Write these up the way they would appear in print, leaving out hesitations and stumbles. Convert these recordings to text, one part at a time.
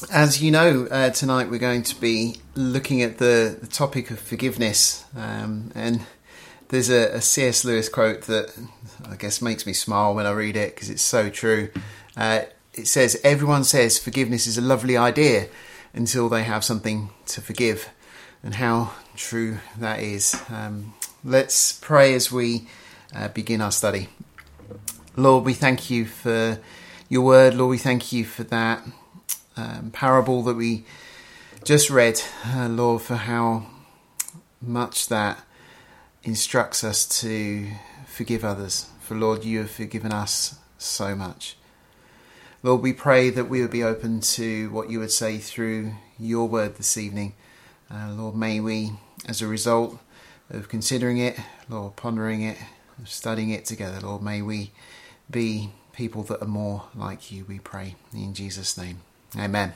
As you know, tonight we're going to be looking at the topic of forgiveness. And there's a C.S. Lewis quote that I guess makes me smile when I read it because it's so true. It says, "Everyone says forgiveness is a lovely idea until they have something to forgive." And how true that is. Let's pray as we begin our study. Lord, we thank you for your word. Lord, we thank you for that parable that we just read, Lord, for how much that instructs us to forgive others. For Lord, you have forgiven us so much. Lord, we pray that we would be open to what you would say through your word this evening. Lord, may we, as a result of considering it, Lord, pondering it, studying it together, Lord, may we be people that are more like you, we pray. In Jesus' name. Amen.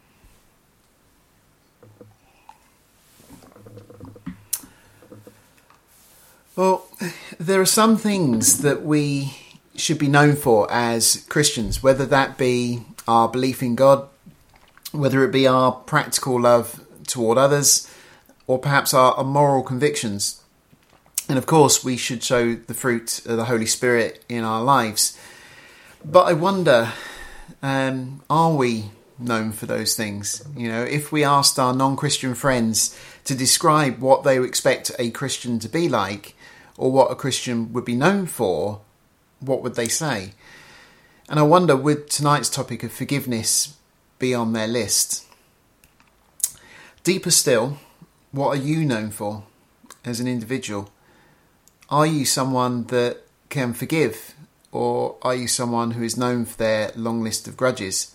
Well, there are some things that we should be known for as Christians, whether that be our belief in God, whether it be our practical love toward others, or perhaps our moral convictions. And of course, we should show the fruit of the Holy Spirit in our lives. But I wonder, are we known for those things? You know, if we asked our non-Christian friends to describe what they would expect a Christian to be like, or what a Christian would be known for, what would they say? And I wonder, would tonight's topic of forgiveness be on their list? Deeper still, what are you known for as an individual? Are you someone that can forgive, or are you someone who is known for their long list of grudges?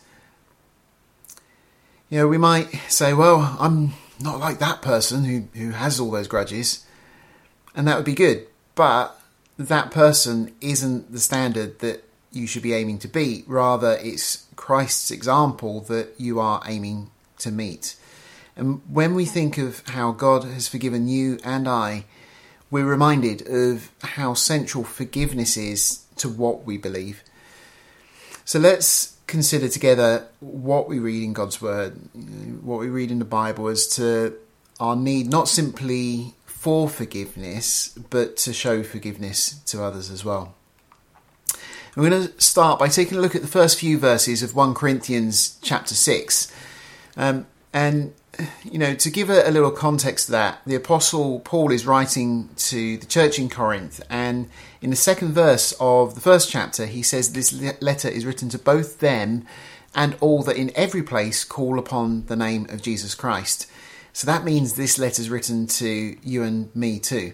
You know, we might say, well, I'm not like that person who has all those grudges, and that would be good. But that person isn't the standard that you should be aiming to beat. Rather, it's Christ's example that you are aiming to meet. And when we think of how God has forgiven you and I, we're reminded of how central forgiveness is to what we believe. So let's consider together what we read in God's word, what we read in the Bible as to our need not simply for forgiveness, but to show forgiveness to others as well. We're going to start by taking a look at the first few verses of 1 Corinthians chapter 6. And, you know, to give a little context to that, the Apostle Paul is writing to the church in Corinth. And in the second verse of the first chapter, he says this letter is written to both them and all that in every place call upon the name of Jesus Christ. So that means this letter is written to you and me too.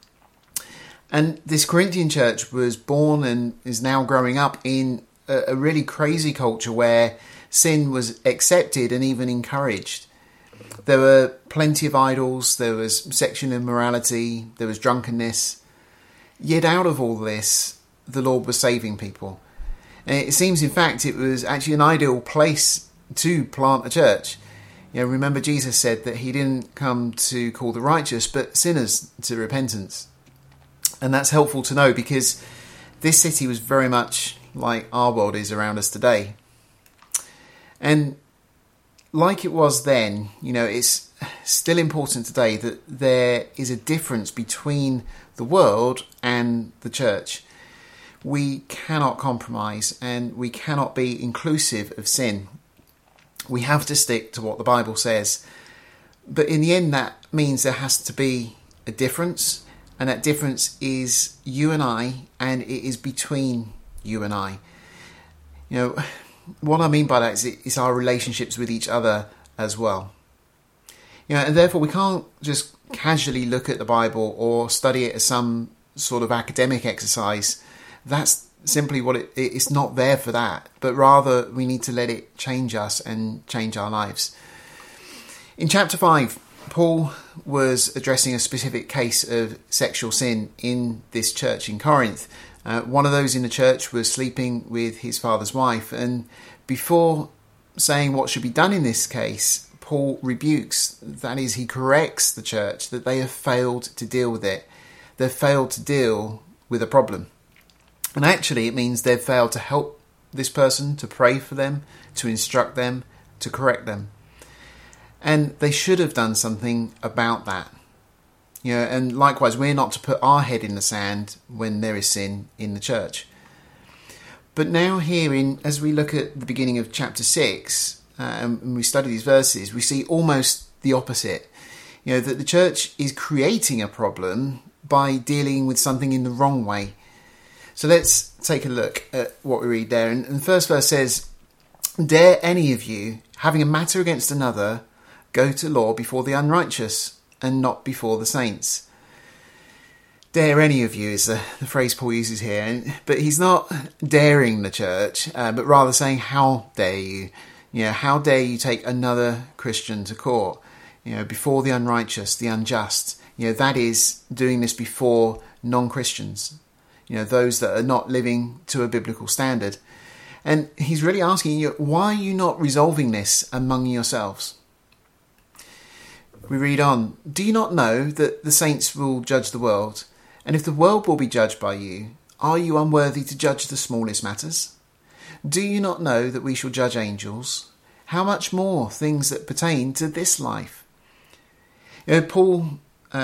And this Corinthian church was born and is now growing up in a really crazy culture where sin was accepted and even encouraged. There were plenty of idols, there was sexual immorality, there was drunkenness. Yet out of all this, the Lord was saving people. And it seems, in fact, it was actually an ideal place to plant a church. You know, remember Jesus said that he didn't come to call the righteous, but sinners to repentance. And that's helpful to know because this city was very much like our world is around us today. And like it was then, you know, it's still important today that there is a difference between the world and the church. We cannot compromise and we cannot be inclusive of sin. We have to stick to what the Bible says. But in the end, that means there has to be a difference. And that difference is you and I, and it is between you and I. You know, what I mean by that is our relationships with each other as well. You know, and therefore we can't just casually look at the Bible or study it as some sort of academic exercise. That's simply what it's not there for that, but rather we need to let it change us and change our lives. In chapter 5, Paul was addressing a specific case of sexual sin in this church in Corinth. One of those in the church was sleeping with his father's wife, and before saying what should be done in this case, Paul rebukes, that is, he corrects the church that they have failed to deal with it. They've failed to deal with a problem. And actually it means they've failed to help this person, to pray for them, to instruct them, to to correct them. And they should have done something about that. And likewise, we're not to put our head in the sand when there is sin in the church. But now here, as we look at the beginning of chapter 6, and we study these verses, we see almost the opposite. That the church is creating a problem by dealing with something in the wrong way. So let's take a look at what we read there. And the first verse says, "Dare any of you, having a matter against another, go to law before the unrighteous and not before the saints." Dare any of you is the phrase Paul uses here. But he's not daring the church, but rather saying, how dare you? How dare you take another Christian to court? Before the unrighteous, the unjust. That is doing this before non-Christians. Those that are not living to a biblical standard. And he's really asking you, why are you not resolving this among yourselves? We read on, "Do you not know that the saints will judge the world? And if the world will be judged by you, are you unworthy to judge the smallest matters? Do you not know that we shall judge angels? How much more things that pertain to this life?" Paul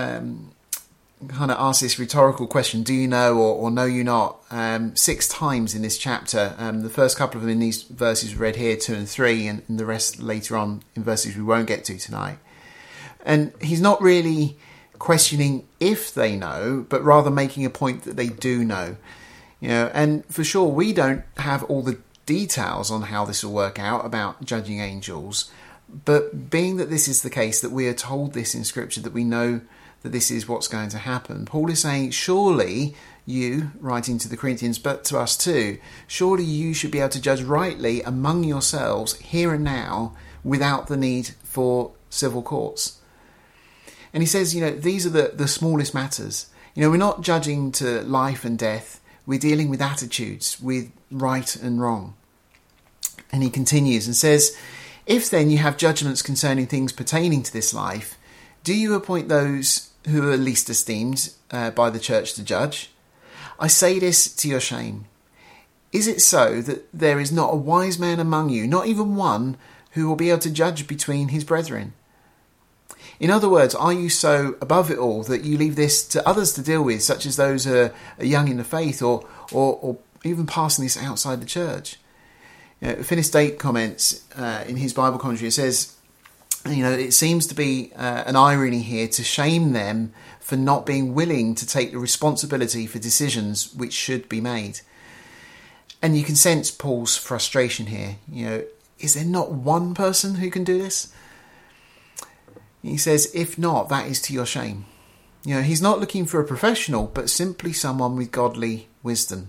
kind of asks this rhetorical question, do you know or know you not, 6 times in this chapter. The first couple of them in these verses read here, 2 and 3, and the rest later on in verses we won't get to tonight. And he's not really questioning if they know, but rather making a point that they do know. And for sure, we don't have all the details on how this will work out about judging angels. But being that this is the case, that we are told this in Scripture, that we know that this is what's going to happen, Paul is saying, surely you, writing to the Corinthians, but to us too, surely you should be able to judge rightly among yourselves here and now without the need for civil courts. And he says, these are the smallest matters. We're not judging to life and death. We're dealing with attitudes, with right and wrong. And he continues and says, "If then you have judgments concerning things pertaining to this life, do you appoint those who are least esteemed by the church to judge? I say this to your shame. Is it so that there is not a wise man among you, not even one, who will be able to judge between his brethren? In other words, are you so above it all that you leave this to others to deal with, such as those who are young in the faith, or even passing this outside the church?" Finis Dake comments in his Bible commentary, it says, it seems to be an irony here to shame them for not being willing to take the responsibility for decisions which should be made. And you can sense Paul's frustration here. Is there not one person who can do this? He says, if not, that is to your shame. He's not looking for a professional, but simply someone with godly wisdom.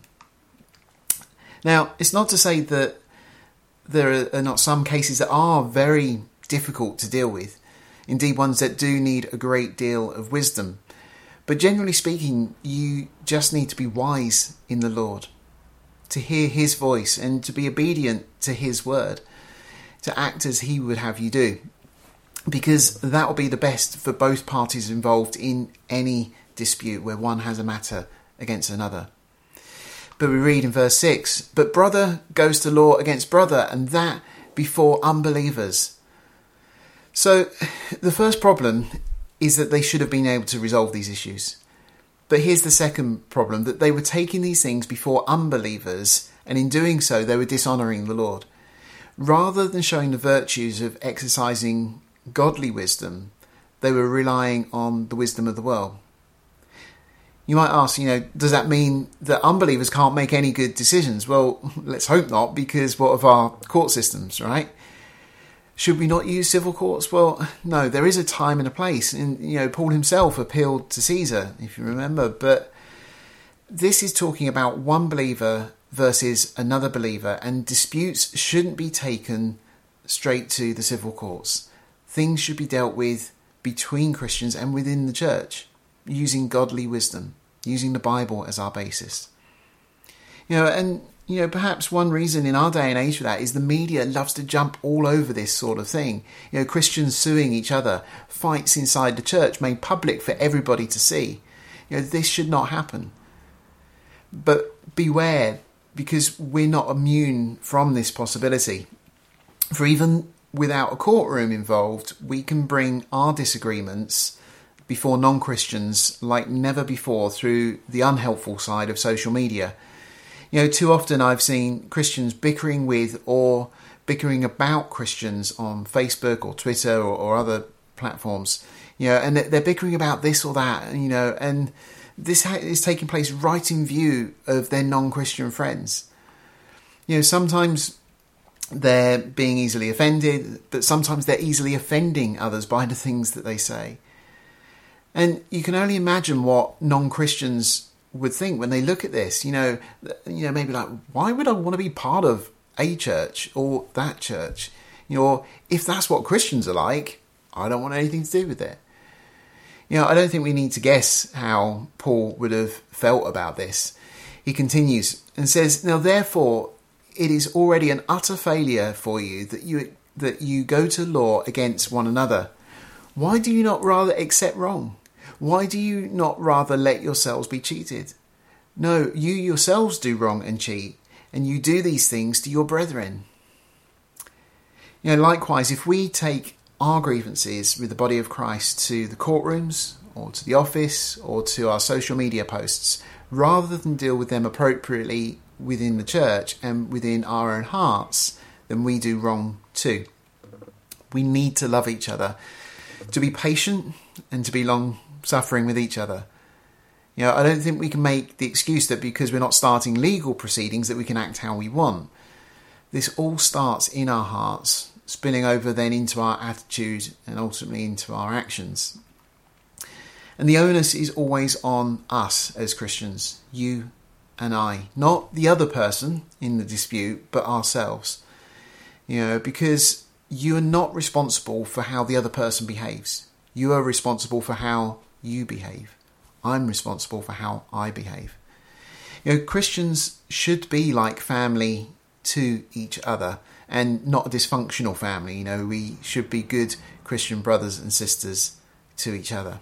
Now, it's not to say that there are not some cases that are very difficult to deal with. Indeed, ones that do need a great deal of wisdom. But generally speaking, you just need to be wise in the Lord, to hear his voice and to be obedient to his word, to act as he would have you do. Because that will be the best for both parties involved in any dispute where one has a matter against another. But we read in verse 6, "But brother goes to law against brother, and that before unbelievers." So the first problem is that they should have been able to resolve these issues. But here's the second problem, that they were taking these things before unbelievers, and in doing so they were dishonouring the Lord. Rather than showing the virtues of exercising godly wisdom, they were relying on the wisdom of the world. You might ask, does that mean that unbelievers can't make any good decisions? Well, let's hope not, because what of our court systems, right? Should we not use civil courts? Well, no, there is a time and a place. And, Paul himself appealed to Caesar, if you remember. But this is talking about one believer versus another believer, and disputes shouldn't be taken straight to the civil courts. Things should be dealt with between Christians and within the church, using godly wisdom, using the Bible as our basis. Perhaps one reason in our day and age for that is the media loves to jump all over this sort of thing. Christians suing each other, fights inside the church made public for everybody to see. This should not happen. But beware, because we're not immune from this possibility. For even without a courtroom involved, we can bring our disagreements before non-Christians like never before through the unhelpful side of social media. Too often I've seen Christians bickering with or bickering about Christians on Facebook or Twitter or other platforms, and they're bickering about this or that, and this is taking place right in view of their non-Christian friends. Sometimes they're being easily offended, but sometimes they're easily offending others by the things that they say. And you can only imagine what non-Christians would think when they look at this. Maybe like, why would I want to be part of a church or that church? Or if that's what Christians are like, I don't want anything to do with it. I don't think we need to guess how Paul would have felt about this. He continues and says, "Now therefore, it is already an utter failure for you that you go to law against one another. Why do you not rather accept wrong? Why do you not rather let yourselves be cheated? No, you yourselves do wrong and cheat, and you do these things to your brethren." Likewise, if we take our grievances with the body of Christ to the courtrooms or to the office or to our social media posts, rather than deal with them appropriately within the church and within our own hearts, then we do wrong too. We need to love each other, to be patient and to be long-suffering with each other. I don't think we can make the excuse that because we're not starting legal proceedings that we can act how we want. This all starts in our hearts, spilling over then into our attitude and ultimately into our actions. And the onus is always on us as Christians, you and I, not the other person in the dispute, but ourselves. Because you are not responsible for how the other person behaves. You are responsible for how you behave. I'm responsible for how I behave. Christians should be like family to each other and not a dysfunctional family. We should be good Christian brothers and sisters to each other.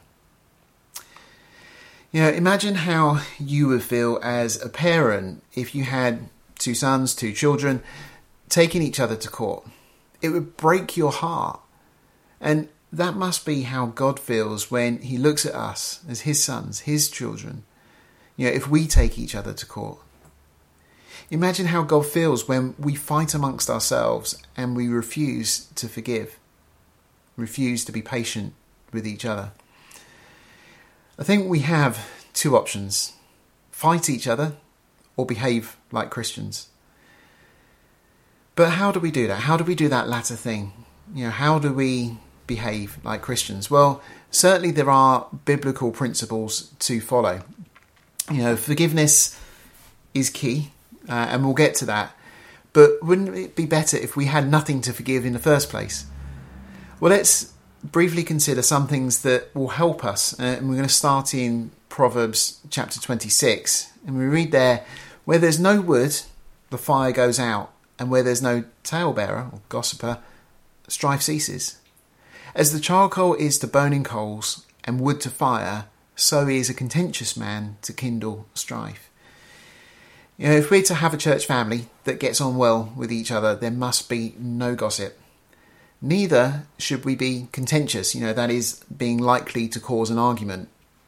Imagine how you would feel as a parent if you had 2 sons, 2 children, taking each other to court. It would break your heart. And that must be how God feels when he looks at us as his sons, his children, if we take each other to court. Imagine how God feels when we fight amongst ourselves and we refuse to forgive, refuse to be patient with each other. I think we have 2 options: fight each other or behave like Christians. But how do we do that? How do we do that latter thing? How do we behave like Christians? Well, certainly there are biblical principles to follow. Forgiveness is key, and we'll get to that. But wouldn't it be better if we had nothing to forgive in the first place? Well, let's briefly consider some things that will help us. And we're going to start in Proverbs chapter 26. And we read there, "Where there's no wood, the fire goes out. And where there's no talebearer or gossiper, strife ceases. As the charcoal is to burning coals and wood to fire, so is a contentious man to kindle strife." If we're to have a church family that gets on well with each other, there must be no gossip. Neither should we be contentious, that is, being likely to cause an argument.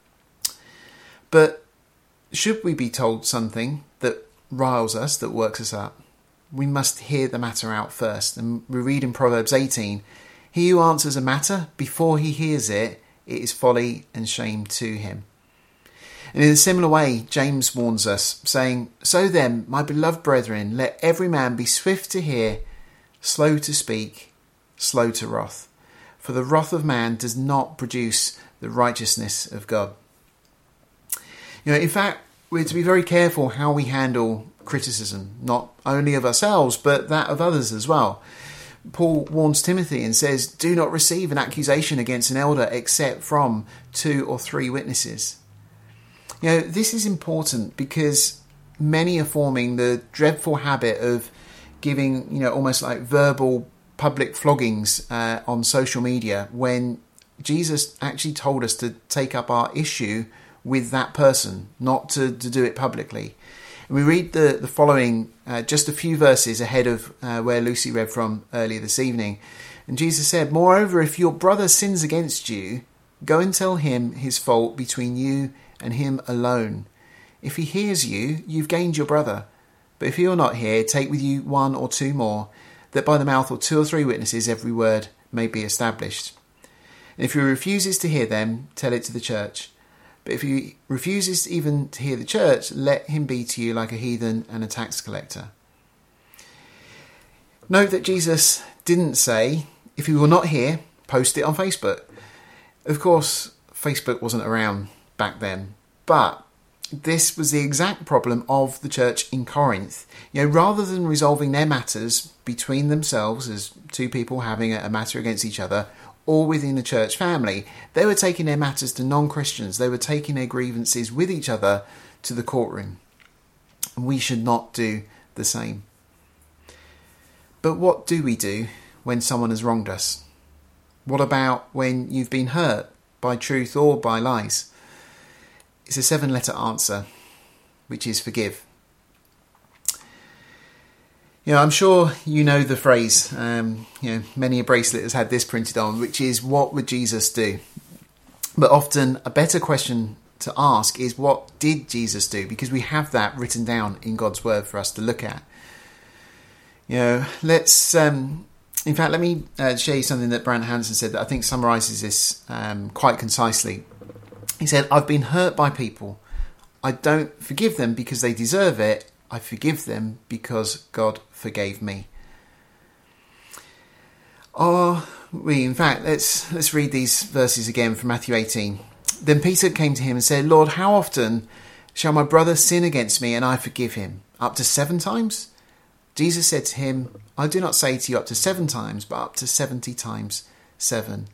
But should we be told something that riles us, that works us up, we must hear the matter out first. And we read in Proverbs 18, "He who answers a matter before he hears it, it is folly and shame to him." And in a similar way, James warns us, saying, "So then, my beloved brethren, let every man be swift to hear, slow to speak, slow to wrath. For the wrath of man does not produce the righteousness of God." In fact, we're to be very careful how we handle criticism, not only of ourselves, but that of others as well. Paul warns Timothy and says, "Do not receive an accusation against an elder except from 2 or 3 witnesses." This is important because many are forming the dreadful habit of giving, almost like verbal public floggings on social media, when Jesus actually told us to take up our issue with that person, not to do it publicly. And we read the following, just a few verses ahead of where Lucy read from earlier this evening. And Jesus said, "Moreover, if your brother sins against you, go and tell him his fault between you and him alone. If he hears you, you've gained your brother. But if he will not hear, take with you one or two more, that by the mouth of 2 or 3 witnesses every word may be established. And if he refuses to hear them, tell it to the church. But if he refuses even to hear the church, let him be to you like a heathen and a tax collector." Note that Jesus didn't say, if he will not hear, post it on Facebook. Of course, Facebook wasn't around back then, but this was the exact problem of the church in Corinth. Rather than resolving their matters between themselves as two people having a matter against each other, or within the church family, they were taking their matters to non-Christians. They were taking their grievances with each other to the courtroom. And we should not do the same. But what do we do when someone has wronged us? What about when you've been hurt by truth or by lies? It's a 7-letter answer, which is forgive. I'm sure you know the phrase, many a bracelet has had this printed on, which is, what would Jesus do? But often a better question to ask is, what did Jesus do? Because we have that written down in God's word for us to look at. Let me share you something that Brant Hansen said that I think summarises this quite concisely. He said, "I've been hurt by people. I don't forgive them because they deserve it. I forgive them because God forgave me." Let's read these verses again from Matthew 18. "Then Peter came to him and said, 'Lord, how often shall my brother sin against me and I forgive him? Up to 7 times?' Jesus said to him, 'I do not say to you up to 7 times, but up to 70 times 7.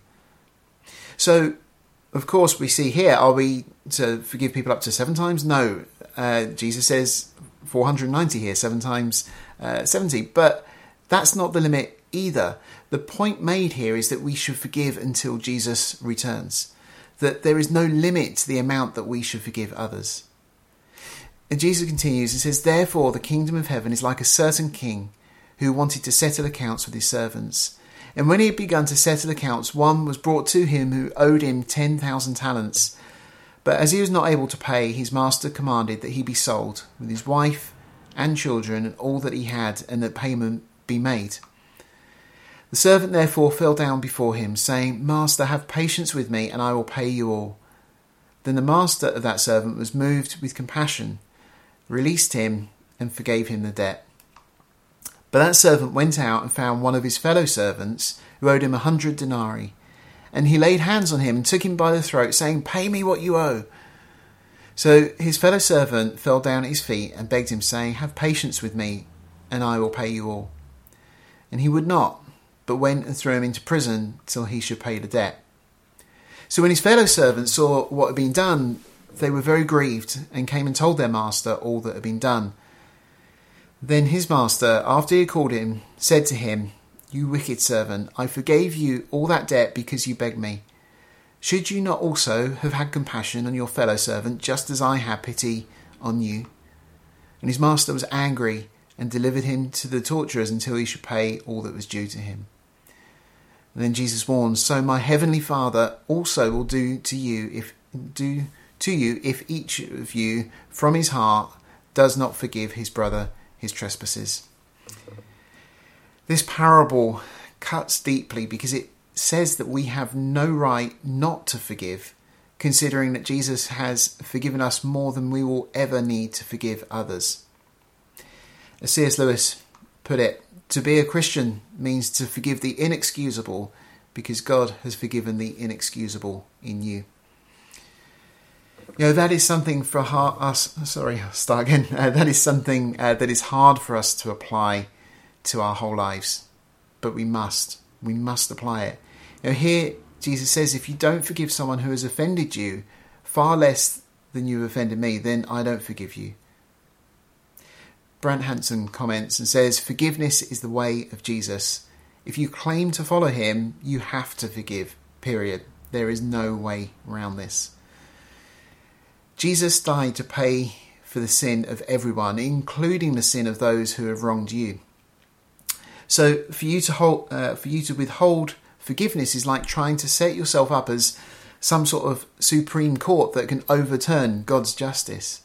So, of course, we see here, are we to forgive people up to 7 times? No. Jesus says 490 here, 7 times 70. But that's not the limit either. The point made here is that we should forgive until Jesus returns. That there is no limit to the amount that we should forgive others. And Jesus continues and says, "Therefore the kingdom of heaven is like a certain king who wanted to settle accounts with his servants. And when he had begun to settle accounts, one was brought to him who owed him 10,000 talents. But as he was not able to pay, his master commanded that he be sold, with his wife and children and all that he had, and that payment be made. The servant therefore fell down before him, saying, 'Master, have patience with me, and I will pay you all.' Then the master of that servant was moved with compassion, released him, and forgave him the debt. But that servant went out and found one of his fellow servants who owed him 100 denarii. And he laid hands on him and took him by the throat, saying, 'Pay me what you owe.' So his fellow servant fell down at his feet and begged him, saying, 'Have patience with me, and I will pay you all.' And he would not, but went and threw him into prison till he should pay the debt. So when his fellow servants saw what had been done, they were very grieved, and came and told their master all that had been done. Then his master, after he had called him, said to him, 'You wicked servant, I forgave you all that debt because you begged me. Should you not also have had compassion on your fellow servant, just as I had pity on you?' And his master was angry and delivered him to the torturers until he should pay all that was due to him. And then Jesus warns, 'So my heavenly Father also will do to you if each of you from his heart does not forgive his brother his trespasses.'" This parable cuts deeply because it says that we have no right not to forgive, considering that Jesus has forgiven us more than we will ever need to forgive others. As C.S. Lewis put it, to be a Christian means to forgive the inexcusable because God has forgiven the inexcusable in you. That is something for us. That is something that is hard for us to apply to our whole lives, but we must apply it. Here Jesus says, if you don't forgive someone who has offended you far less than you have offended me, then I don't forgive you. Brant Hansen comments and says, forgiveness is the way of Jesus. If you claim to follow him, you have to forgive, period. There is no way around this. Jesus died to pay for the sin of everyone, including the sin of those who have wronged you. So for you to withhold forgiveness is like trying to set yourself up as some sort of supreme court that can overturn God's justice.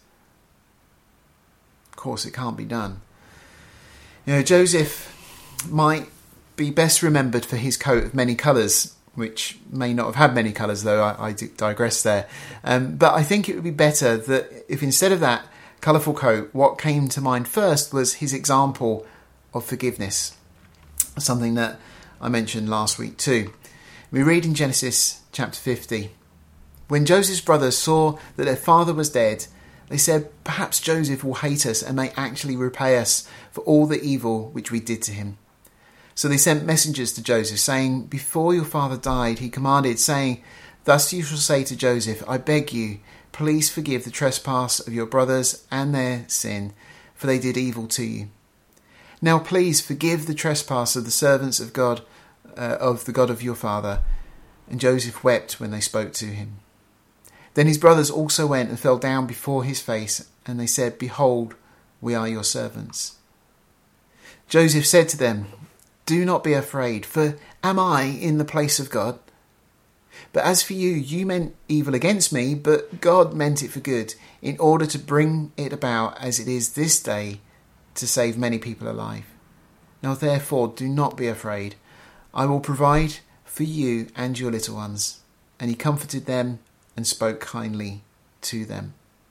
Of course, it can't be done. Joseph might be best remembered for his coat of many colours, which may not have had many colours, though I digress there. But I think it would be better that if instead of that colourful coat, what came to mind first was his example of forgiveness, something that I mentioned last week too. We read in Genesis chapter 50, when Joseph's brothers saw that their father was dead, they said, "Perhaps Joseph will hate us and may actually repay us for all the evil which we did to him." So they sent messengers to Joseph, saying, "Before your father died, he commanded, saying, 'Thus you shall say to Joseph, I beg you, please forgive the trespass of your brothers and their sin, for they did evil to you. Now please forgive the trespass of the servants of God, of the God of your father.' And Joseph wept when they spoke to him. Then his brothers also went and fell down before his face, and they said, 'Behold, we are your servants.' Joseph said to them, 'Do not be afraid, for am I in the place of God? But as for you, you meant evil against me, but God meant it for good, in order to bring it about as it is this day, to save many people alive. Now therefore, do not be afraid. I will provide for you and your little ones.' And he comforted them and spoke kindly to them."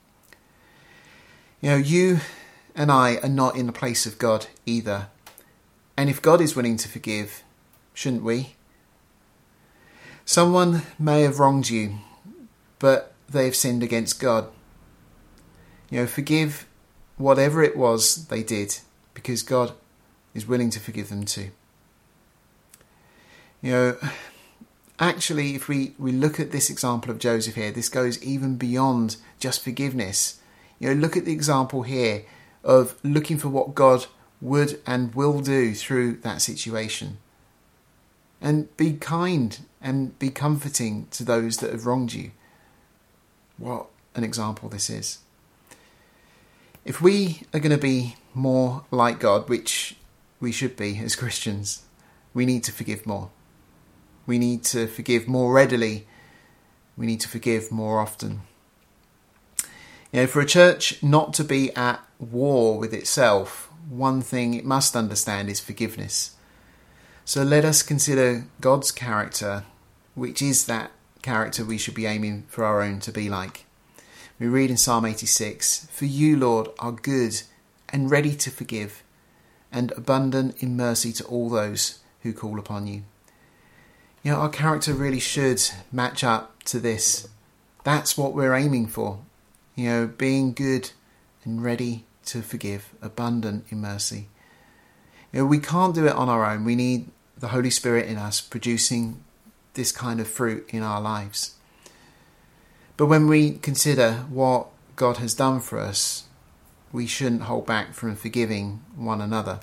You and I are not in the place of God either. And if God is willing to forgive, shouldn't we? Someone may have wronged you, but they have sinned against God. Forgive whatever it was they did, because God is willing to forgive them too. Actually, if we look at this example of Joseph here, this goes even beyond just forgiveness. Look at the example here of looking for what God would and will do through that situation. And be kind and be comforting to those that have wronged you. What an example this is. If we are going to be more like God, which we should be as Christians, we need to forgive more. We need to forgive more readily. We need to forgive more often. For a church not to be at war with itself, one thing it must understand is forgiveness. So let us consider God's character, which is that character we should be aiming for our own to be like. We read in Psalm 86, "For you, Lord, are good and ready to forgive, and abundant in mercy to all those who call upon you." Our character really should match up to this. That's what we're aiming for. Being good and ready to forgive, abundant in mercy. We can't do it on our own. We need the Holy Spirit in us producing this kind of fruit in our lives. But when we consider what God has done for us, we shouldn't hold back from forgiving one another.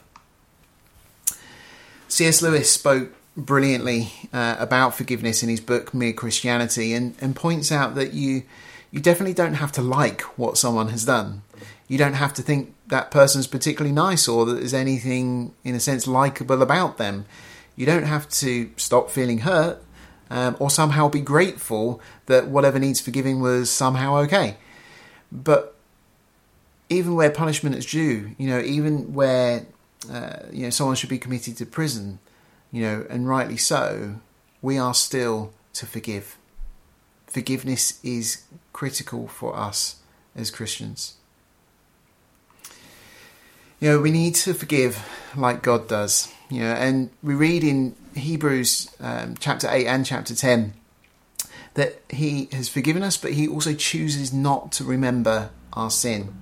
C.S. Lewis spoke brilliantly about forgiveness in his book Mere Christianity, and points out that you definitely don't have to like what someone has done. You don't have to think that person's particularly nice or that there's anything, in a sense, likeable about them. You don't have to stop feeling hurt or somehow be grateful that whatever needs forgiving was somehow okay. But even where punishment is due, even where someone should be committed to prison, and rightly so, we are still to forgive. Forgiveness is critical for us as Christians. We need to forgive like God does. And we read in Hebrews chapter 8 and chapter 10 that he has forgiven us, but he also chooses not to remember our sin.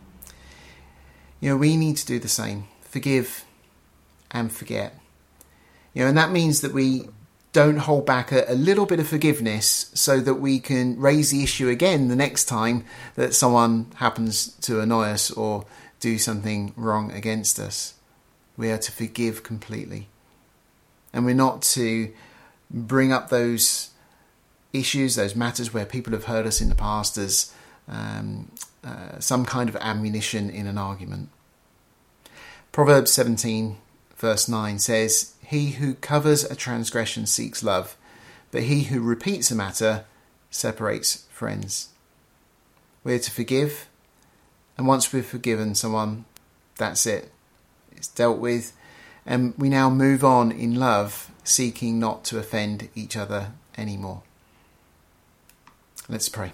We need to do the same. Forgive and forget. And that means that we don't hold back a little bit of forgiveness so that we can raise the issue again the next time that someone happens to annoy us or do something wrong against us. We are to forgive completely. And we're not to bring up those issues, those matters where people have hurt us in the past as some kind of ammunition in an argument. Proverbs 17 verse 9 says, "He who covers a transgression seeks love, but he who repeats a matter separates friends." We're to forgive, and once we've forgiven someone, that's it. It's dealt with, and we now move on in love, seeking not to offend each other anymore. Let's pray.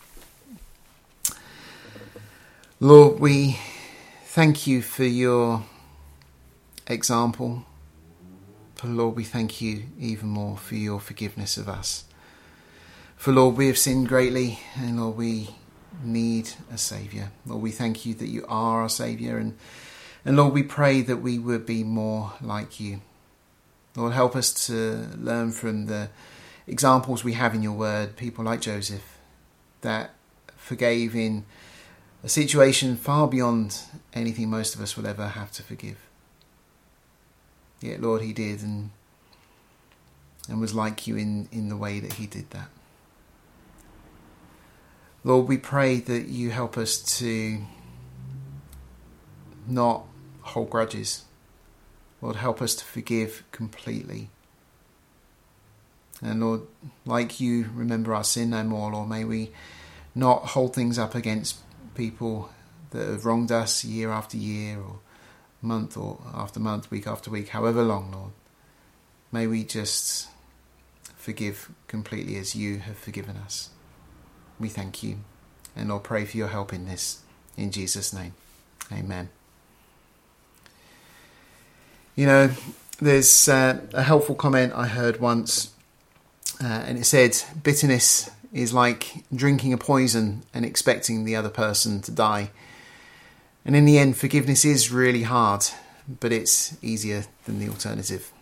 Lord, we thank you for your example. But Lord, we thank you even more for your forgiveness of us. For Lord, we have sinned greatly, and Lord, we need a saviour. Lord, we thank you that you are our saviour, and Lord, we pray that we would be more like you. Lord, help us to learn from the examples we have in your word, people like Joseph, that forgave in a situation far beyond anything most of us will ever have to forgive. Yet, Lord, he did, and was like you in the way that he did that. Lord, we pray that you help us to not hold grudges. Lord, help us to forgive completely. And Lord, like you remember our sin no more, Lord, may we not hold things up against people that have wronged us year after year, or month or after month, week after week, however long, Lord. May we just forgive completely as you have forgiven us. We thank you, and Lord, pray for your help in this. In Jesus' name, amen. You know, there's a helpful comment I heard once, and it said, bitterness is like drinking a poison and expecting the other person to die. And in the end, forgiveness is really hard, but it's easier than the alternative.